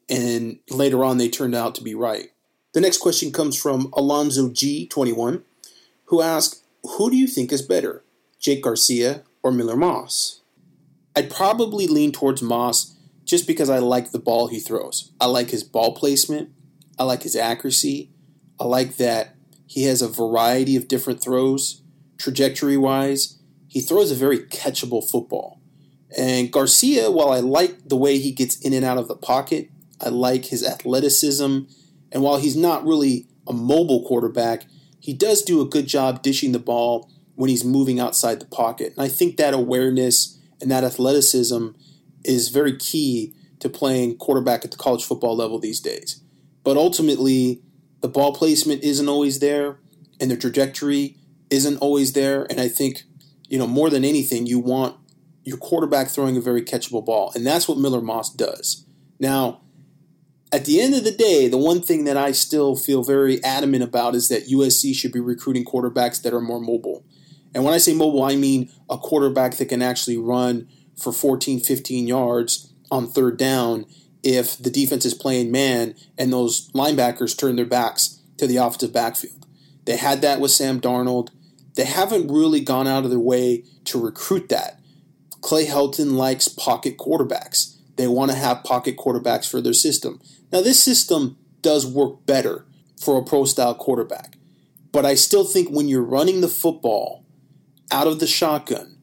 and later on they turned out to be right. The next question comes from Alonzo G21, who asks, who do you think is better, Jake Garcia or Miller Moss? I'd probably lean towards Moss just because I like the ball he throws. I like his ball placement. I like his accuracy. I like that he has a variety of different throws. Trajectory-wise, he throws a very catchable football. And Garcia, while I like the way he gets in and out of the pocket, I like his athleticism. And while he's not really a mobile quarterback, he does do a good job dishing the ball when he's moving outside the pocket. And I think that awareness and that athleticism is very key to playing quarterback at the college football level these days. But ultimately, the ball placement isn't always there, and the trajectory isn't always there. And I think, more than anything, you want your quarterback throwing a very catchable ball. And that's what Miller Moss does. Now, at the end of the day, the one thing that I still feel very adamant about is that USC should be recruiting quarterbacks that are more mobile. And when I say mobile, I mean a quarterback that can actually run for 14, 15 yards on third down if the defense is playing man and those linebackers turn their backs to the offensive backfield. They had that with Sam Darnold. They haven't really gone out of their way to recruit that. Clay Helton likes pocket quarterbacks. They want to have pocket quarterbacks for their system. Now, this system does work better for a pro-style quarterback. But I still think when you're running the football out of the shotgun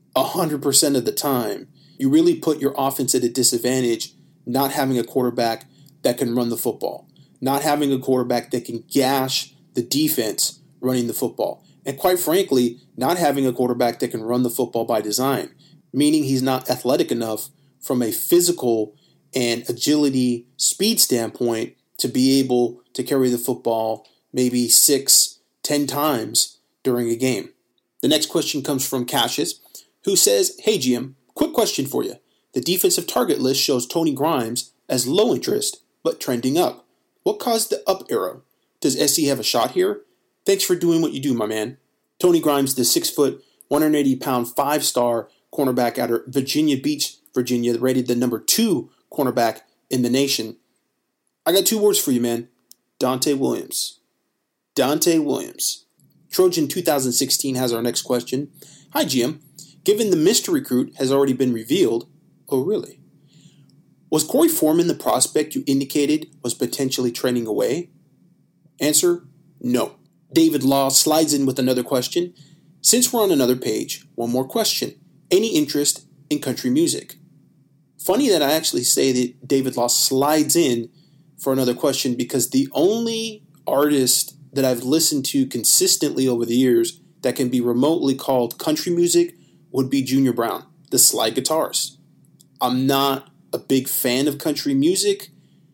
100% of the time, you really put your offense at a disadvantage not having a quarterback that can run the football, not having a quarterback that can gash the defense running the football, and quite frankly, not having a quarterback that can run the football by design, meaning he's not athletic enough from a physical and agility speed standpoint to be able to carry the football maybe 6-10 times during a game. The next question comes from Cassius, who says, hey GM, quick question for you. The defensive target list shows Tony Grimes as low interest, but trending up. What caused the up arrow? Does SC have a shot here? Thanks for doing what you do, my man. Tony Grimes, the 6', 180-pound, 5-star cornerback out of Virginia Beach, Virginia, rated the number 2 cornerback in the nation. I got 2 words for you, man. Dante Williams. Dante Williams. Trojan 2016 has our next question. Hi, GM. Given the mystery recruit has already been revealed, oh, really? Was Corey Foreman the prospect you indicated was potentially trending away? Answer, no. David Law slides in with another question. Since we're on another page, one more question. Any interest in country music? Funny that I actually say that David Law slides in for another question because the only artist that I've listened to consistently over the years that can be remotely called country music would be Junior Brown, the slide guitarist. I'm not a big fan of country music,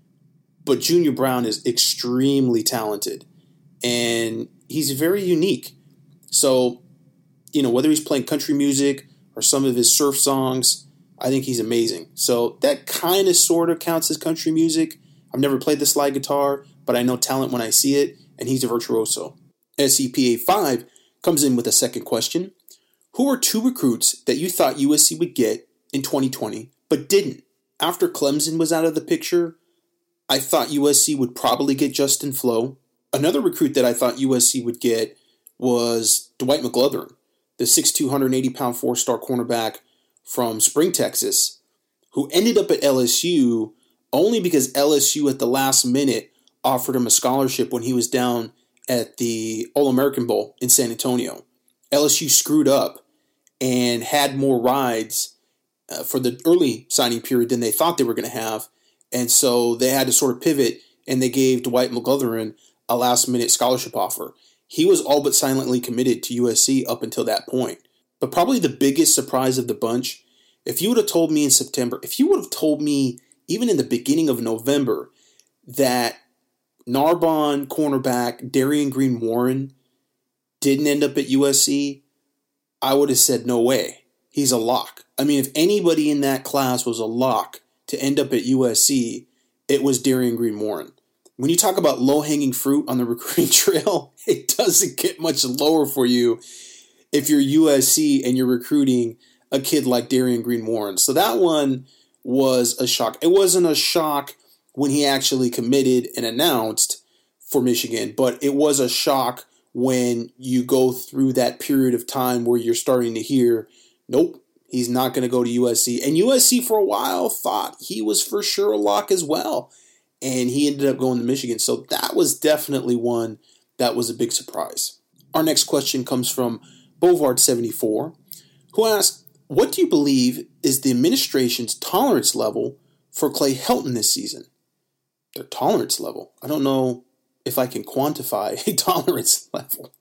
but Junior Brown is extremely talented, and he's very unique. So, whether he's playing country music or some of his surf songs, I think he's amazing. So that kind of sort of counts as country music. I've never played the slide guitar, but I know talent when I see it, and he's a virtuoso. SCPA 5 comes in with a second question. Who are 2 recruits that you thought USC would get in 2020, but didn't? After Clemson was out of the picture, I thought USC would probably get Justin Flo. Another recruit that I thought USC would get was Dwight McGlothern, the 6'2", 180-pound 4-star cornerback from Spring, Texas, who ended up at LSU only because LSU at the last minute offered him a scholarship when he was down at the All-American Bowl in San Antonio. LSU screwed up and had more rides for the early signing period than they thought they were going to have, and so they had to sort of pivot, and they gave Dwight McGlothern a last-minute scholarship offer. He was all but silently committed to USC up until that point. But probably the biggest surprise of the bunch, if you would have told me in September, if you would have told me even in the beginning of November that Narbonne cornerback Darian Green Warren didn't end up at USC, I would have said no way. He's a lock. I mean, if anybody in that class was a lock to end up at USC, it was Darian Green Warren. When you talk about low-hanging fruit on the recruiting trail, it doesn't get much lower for you if you're USC and you're recruiting a kid like Darian Green Warren. So that one was a shock. It wasn't a shock when he actually committed and announced for Michigan. But it was a shock when you go through that period of time where you're starting to hear, nope, he's not going to go to USC. And USC for a while thought he was for sure a lock as well. And he ended up going to Michigan. So that was definitely one that was a big surprise. Our next question comes from Bovard74, who asks, what do you believe is the administration's tolerance level for Clay Helton this season? Their tolerance level? I don't know if I can quantify a tolerance level.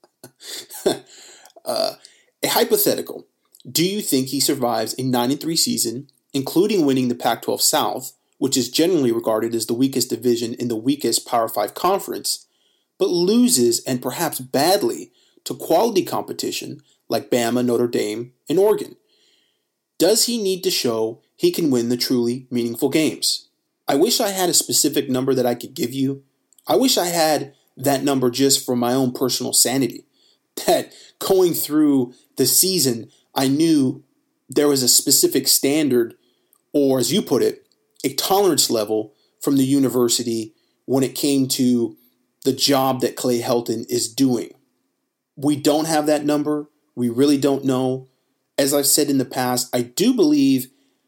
A hypothetical. Do you think he survives a 9-3 season, including winning the Pac-12 South, which is generally regarded as the weakest division in the weakest Power 5 conference, but loses, and perhaps badly, to quality competition like Bama, Notre Dame, and Oregon? Does he need to show he can win the truly meaningful games? I wish I had a specific number that I could give you. I wish I had that number just for my own personal sanity. That going through the season, I knew there was a specific standard, or as you put it, a tolerance level from the university when it came to the job that Clay Helton is doing. We don't have that number. We really don't know. As I've said in the past, I do believe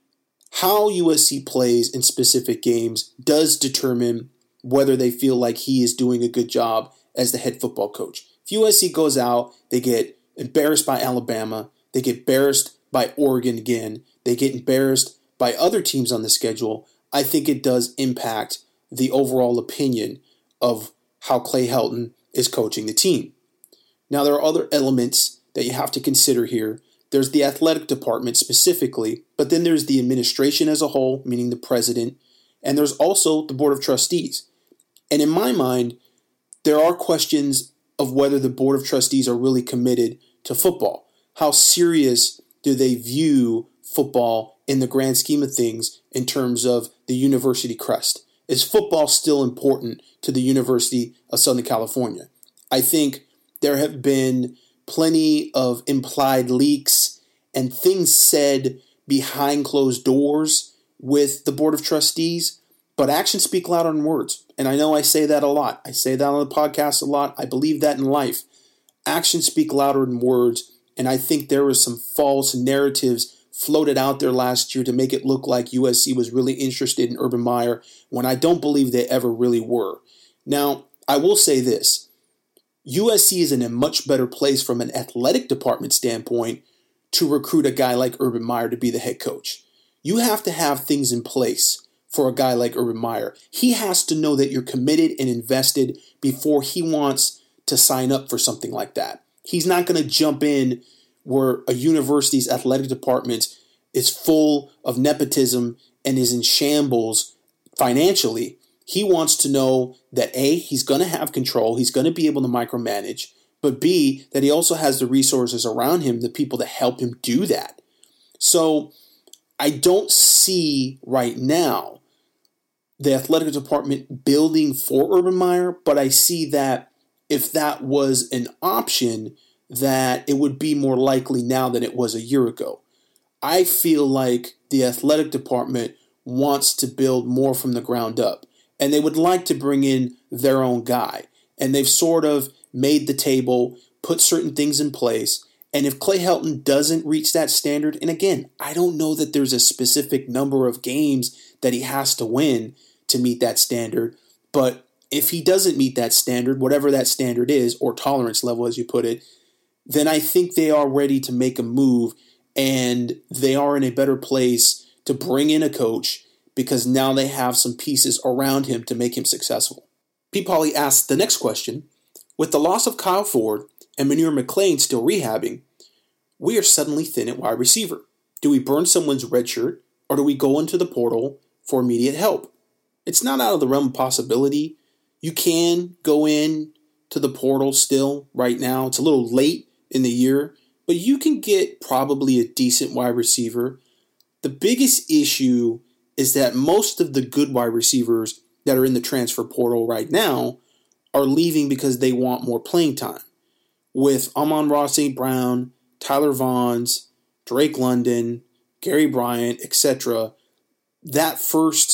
how USC plays in specific games does determine whether they feel like he is doing a good job as the head football coach. If USC goes out, they get embarrassed by Alabama, they get embarrassed by Oregon again, they get embarrassed by other teams on the schedule, I think it does impact the overall opinion of how Clay Helton is coaching the team. Now, there are other elements that you have to consider here. There's the athletic department specifically, but then there's the administration as a whole, meaning the president, and there's also the board of trustees. And in my mind, there are questions of whether the board of trustees are really committed to football. How serious do they view football in the grand scheme of things in terms of the university crest? Is football still important to the University of Southern California? I think there have been plenty of implied leaks and things said behind closed doors with the Board of Trustees, but actions speak louder than words. And I know I say that a lot. I say that on the podcast a lot. I believe that in life. Actions speak louder than words, and I think there was some false narratives floated out there last year to make it look like USC was really interested in Urban Meyer when I don't believe they ever really were. Now, I will say this. USC is in a much better place from an athletic department standpoint to recruit a guy like Urban Meyer to be the head coach. You have to have things in place for a guy like Urban Meyer. He has to know that you're committed and invested before he wants to sign up for something like that. He's not going to jump in where a university's athletic department is full of nepotism and is in shambles financially. He wants to know that A, he's going to have control, he's going to be able to micromanage, but B, that he also has the resources around him, the people to help him do that. So I don't see right now the athletic department building for Urban Meyer, but I see that if that was an option, that it would be more likely now than it was a year ago. I feel like the athletic department wants to build more from the ground up. And they would like to bring in their own guy. And they've sort of made the table, put certain things in place. And if Clay Helton doesn't reach that standard, and again, I don't know that there's a specific number of games that he has to win to meet that standard. But if he doesn't meet that standard, whatever that standard is, or tolerance level as you put it, then I think they are ready to make a move. And they are in a better place to bring in a coach because now they have some pieces around him to make him successful. Pete Pauly asks the next question. With the loss of Kyle Ford and Munir McClain still rehabbing, we are suddenly thin at wide receiver. Do we burn someone's red shirt, or do we go into the portal for immediate help? It's not out of the realm of possibility. You can go in to the portal still right now. It's a little late in the year, but you can get probably a decent wide receiver. The biggest issue is that most of the good wide receivers that are in the transfer portal right now are leaving because they want more playing time. With Amon-Ra St. Brown, Tyler Vaughns, Drake London, Gary Bryant, etc., that first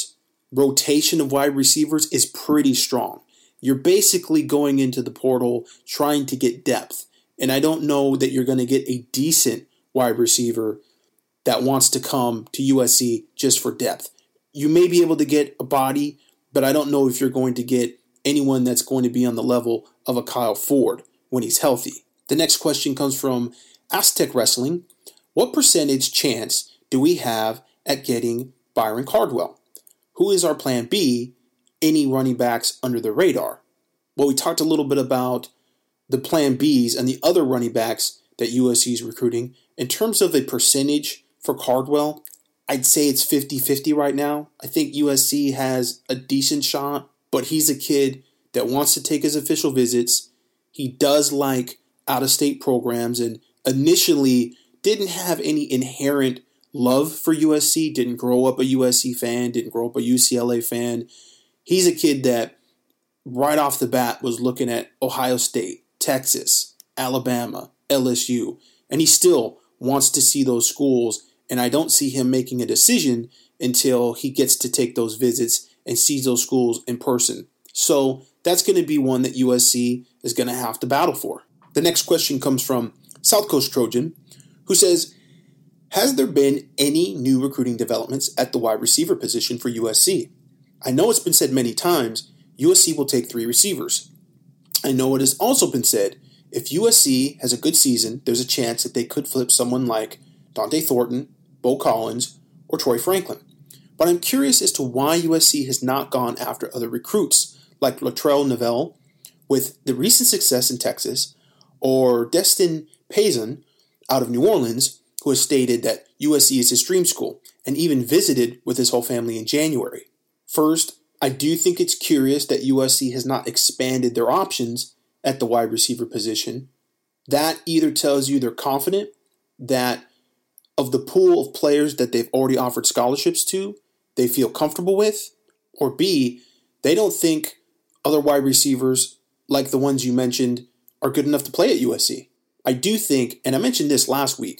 rotation of wide receivers is pretty strong. You're basically going into the portal trying to get depth. And I don't know that you're going to get a decent wide receiver that wants to come to USC just for depth. You may be able to get a body, but I don't know if you're going to get anyone that's going to be on the level of a Kyle Ford when he's healthy. The next question comes from Aztec Wrestling. What percentage chance do we have at getting Byron Cardwell? Who is our plan B? Any running backs under the radar? Well, we talked a little bit about the plan Bs and the other running backs that USC is recruiting. In terms of a percentage for Cardwell, I'd say it's 50-50 right now. I think USC has a decent shot, but he's a kid that wants to take his official visits. He does like out-of-state programs and initially didn't have any inherent love for USC, didn't grow up a USC fan, didn't grow up a UCLA fan. He's a kid that right off the bat was looking at Ohio State, Texas, Alabama, LSU, and he still wants to see those schools, and I don't see him making a decision until he gets to take those visits and sees those schools in person. So that's going to be one that USC is going to have to battle for. The next question comes from South Coast Trojan, who says, has there been any new recruiting developments at the wide receiver position for USC? I know it's been said many times, USC will take 3 receivers. I know it has also been said, if USC has a good season, there's a chance that they could flip someone like Dante Thornton, Bo Collins, or Troy Franklin. But I'm curious as to why USC has not gone after other recruits like Latrell Neville with the recent success in Texas, or Destin Payson out of New Orleans, who has stated that USC is his dream school and even visited with his whole family in January. First, I do think it's curious that USC has not expanded their options at the wide receiver position. That either tells you they're confident that of the pool of players that they've already offered scholarships to, they feel comfortable with, or B, they don't think other wide receivers like the ones you mentioned are good enough to play at USC. I do think, and I mentioned this last week,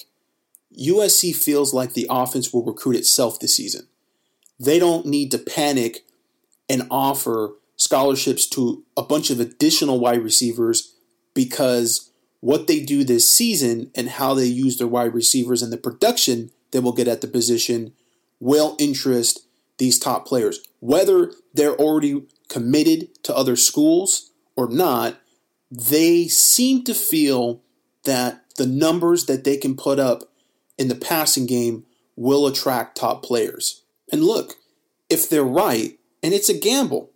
USC feels like the offense will recruit itself this season. They don't need to panic and offer scholarships to a bunch of additional wide receivers because what they do this season and how they use their wide receivers and the production they will get at the position will interest these top players. Whether they're already committed to other schools or not, they seem to feel that the numbers that they can put up in the passing game will attract top players. And look, if they're right, and it's a gamble,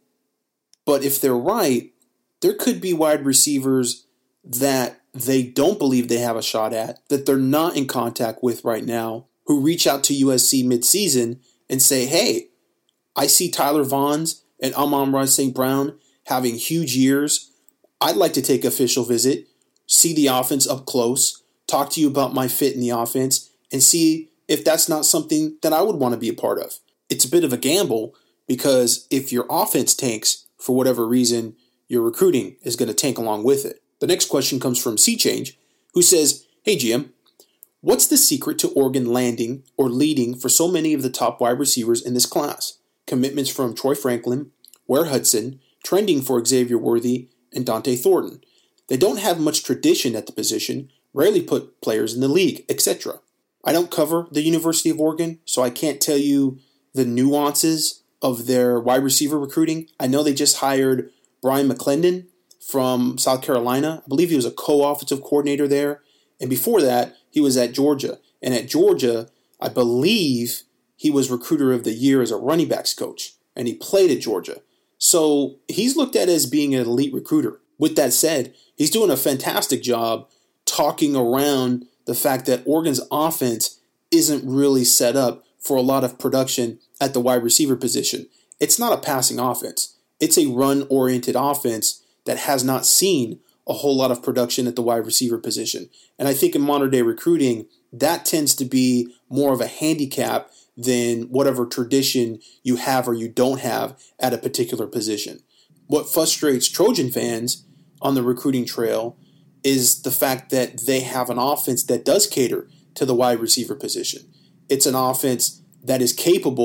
but if they're right, there could be wide receivers that they don't believe they have a shot at, that they're not in contact with right now, who reach out to USC midseason and say, hey, I see Tyler Vaughns and Amon-Ra St. Brown having huge years. I'd like to take an official visit, see the offense up close, talk to you about my fit in the offense, and see if that's not something that I would want to be a part of. It's a bit of a gamble because if your offense tanks for whatever reason, your recruiting is going to tank along with it. The next question comes from C-Change, who says, hey GM, what's the secret to Oregon landing or leading for so many of the top wide receivers in this class? Commitments from Troy Franklin, Ware Hudson, trending for Xavier Worthy, and Dante Thornton. They don't have much tradition at the position, rarely put players in the league, etc. I don't cover the University of Oregon, so I can't tell you the nuances of their wide receiver recruiting. I know they just hired Brian McClendon from South Carolina. I believe he was a co-offensive coordinator there. And before that, he was at Georgia. And at Georgia, I believe he was recruiter of the year as a running backs coach. And he played at Georgia. So he's looked at as being an elite recruiter. With that said, he's doing a fantastic job talking around the fact that Oregon's offense isn't really set up for a lot of production at the wide receiver position. It's not a passing offense. It's a run-oriented offense that has not seen a whole lot of production at the wide receiver position. And I think in modern-day recruiting, that tends to be more of a handicap than whatever tradition you have or you don't have at a particular position. What frustrates Trojan fans on the recruiting trail is the fact that they have an offense that does cater to the wide receiver position. It's an offense that is capable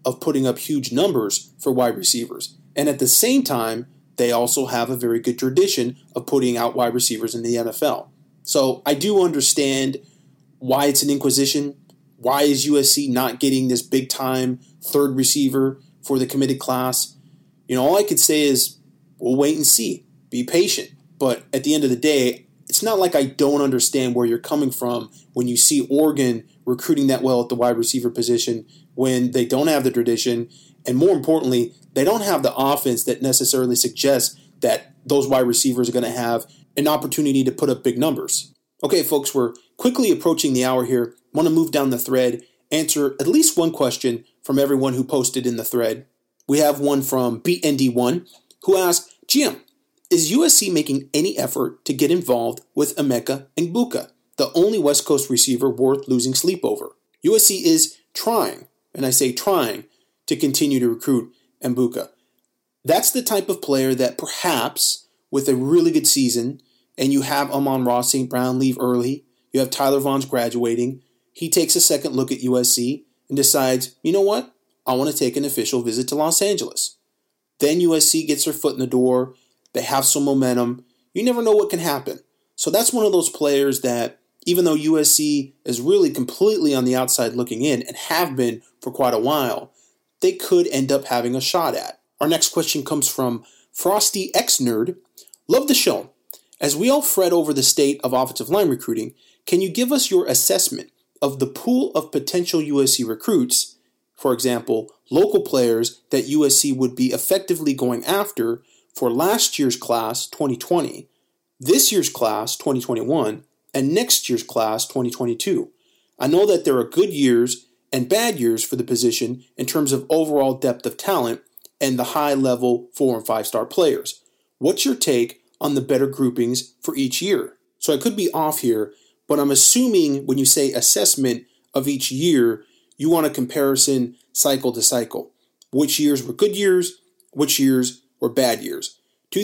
of putting up huge numbers for wide receivers. And at the same time, they also have a very good tradition of putting out wide receivers in the NFL. So I do understand why it's an inquisition. Why is USC not getting this big-time third receiver for the committed class? All I could say is we'll wait and see. Be patient. But at the end of the day, it's not like I don't understand where you're coming from when you see Oregon recruiting that well at the wide receiver position when they don't have the tradition, and more importantly, they don't have the offense that necessarily suggests that those wide receivers are going to have an opportunity to put up big numbers. Okay, folks, we're quickly approaching the hour here. I want to move down the thread, answer at least one question from everyone who posted in the thread. We have one from BND1 who asked, GM, is USC making any effort to get involved with Emeka Egbuka, the only West Coast receiver worth losing sleep over? USC is trying, and I say trying, to continue to recruit Egbuka. That's the type of player that perhaps with a really good season, and you have Amon-Ra St. Brown leave early, you have Tyler Vaughns graduating, he takes a second look at USC and decides, you know what, I want to take an official visit to Los Angeles. Then USC gets their foot in the door, they have some momentum, you never know what can happen. So that's one of those players that, even though USC is really completely on the outside looking in and have been for quite a while, they could end up having a shot at. Our next question comes from Frosty X Nerd. Love the show. As we all fret over the state of offensive line recruiting, can you give us your assessment of the pool of potential USC recruits, for example, local players that USC would be effectively going after for last year's class 2020, this year's class 2021, and next year's class 2022? I know that there are good years and bad years for the position in terms of overall depth of talent and the high-level 4- and 5-star players. What's your take on the better groupings for each year? So I could be off here, but I'm assuming when you say assessment of each year, you want a comparison cycle to cycle. Which years were good years? Which years were bad years?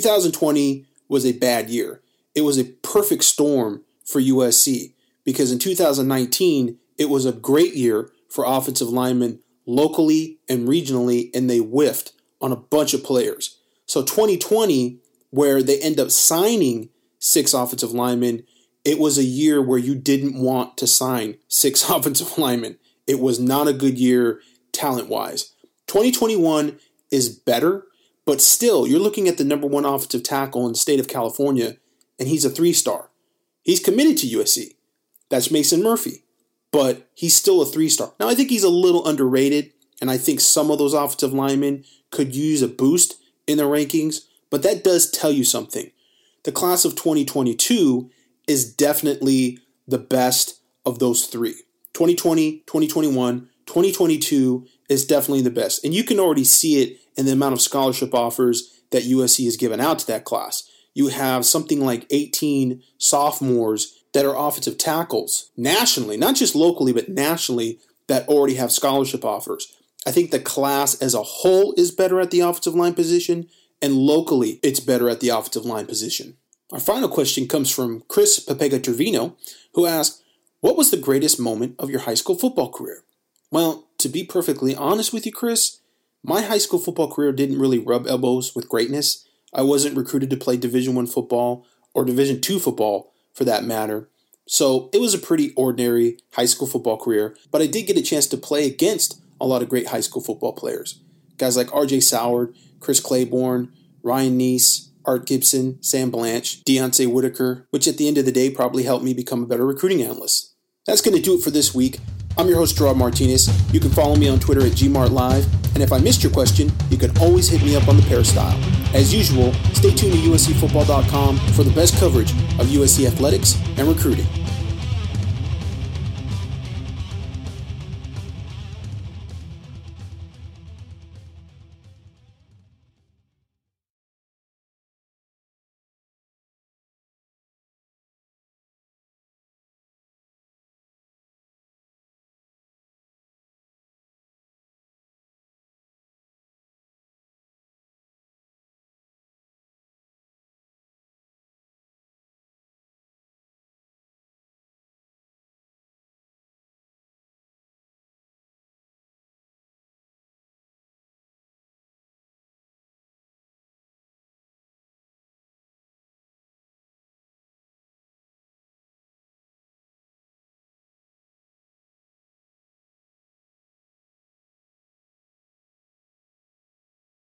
2020 was a bad year. It was a perfect storm for USC because in 2019, it was a great year for offensive linemen locally and regionally, and they whiffed on a bunch of players. So 2020, where they end up signing 6 offensive linemen, it was a year where you didn't want to sign 6 offensive linemen. It was not a good year talent-wise. 2021 is better, but still, you're looking at the number 1 offensive tackle in the state of California, and he's a 3-star. He's committed to USC. That's Mason Murphy, but he's still a 3-star. Now, I think he's a little underrated, and I think some of those offensive linemen could use a boost in the rankings, but that does tell you something. The class of 2022 is definitely the best of those 3. 2020, 2021, 2022 is definitely the best. And you can already see it in the amount of scholarship offers that USC has given out to that class. You have something like 18 sophomores that are offensive tackles nationally, not just locally, but nationally, that already have scholarship offers. I think the class as a whole is better at the offensive line position, and locally, it's better at the offensive line position. Our final question comes from Chris Papega-Trevino, who asked, what was the greatest moment of your high school football career? Well, to be perfectly honest with you, Chris, my high school football career didn't really rub elbows with greatness. I wasn't recruited to play Division I football or Division II football for that matter. So it was a pretty ordinary high school football career, but I did get a chance to play against a lot of great high school football players. Guys like R.J. Soward, Chris Claiborne, Ryan Neese, Art Gibson, Sam Blanche, Deontay Whitaker, which at the end of the day probably helped me become a better recruiting analyst. That's going to do it for this week. I'm your host, Gerard Martinez. You can follow me on Twitter at GMartLive, and if I missed your question, you can always hit me up on the Peristyle. As usual, stay tuned to USCFootball.com for the best coverage of USC athletics and recruiting.